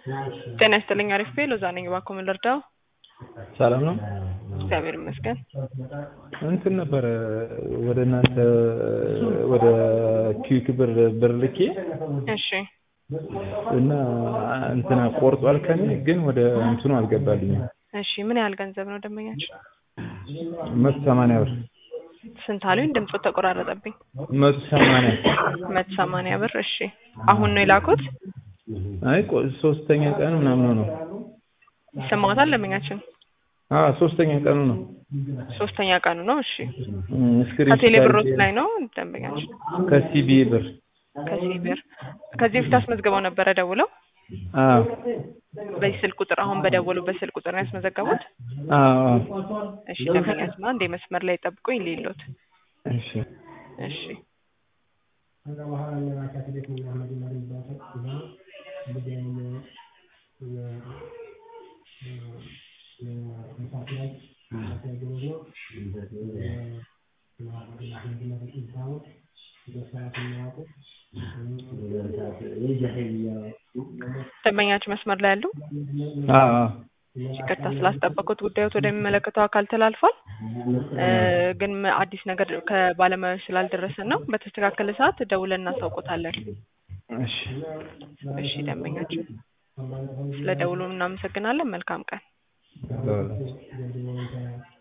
ጤና ይስጥልኝ አሪፍ ቤ ሎዛ ነኝ ባኮ ምን ልርዳው? ሰላም ነው። እግዚአብሔር ይመስገን። እንትን ነበር ወደ እናንተ ወደ ኪዩክ ብር ልኬ እሺ እና እንትና ቆርጧል ከኔ ግን ወደ እንትኑ አልገባልኝም። እሺ ምን ያህል ገንዘብ ነው ደንበኛችን? 180 ብር። ስንት አሉኝ? ድምፁ ተቆራረጠብኝ። 180 ብር። እሺ አሁን ነው የላኩት? አይ ሶስተኛ ቀን ምናምን ነው። ይሰማዎታል ደንበኛችን? ሶስተኛ ቀኑ ነው። ሶስተኛ ቀኑ ነው። እሺ ስክሪን ከቴሌ ብሮት ላይ ነው ደንበኛችን? ከሲቢ ብር። ከሲቢ ብር። ከዚህ በፊት አስመዝግበው ነበረ ደውለው? በዚህ ስልክ ቁጥር አሁን በደወሉበት ስልክ ቁጥር ነው ያስመዘገቡት? እሺ ደንበኛችን አንዴ መስመር ላይ ጠብቁኝ ልይሎት። እሺ እሺ ደንበኛችን መስመር ላይ ያሉ? ይቅርታ ስላስጠበቁት ጉዳዮት ወደሚመለከተው አካል ተላልፏል። ግን አዲስ ነገር ከባለሙያዎች ስላልደረሰን ነው። በተስተካከለ ሰዓት ደውለን እናሳውቆታለን። እሺ ደንበኛችን ስለደውሉ እናመሰግናለን። መልካም ቀን።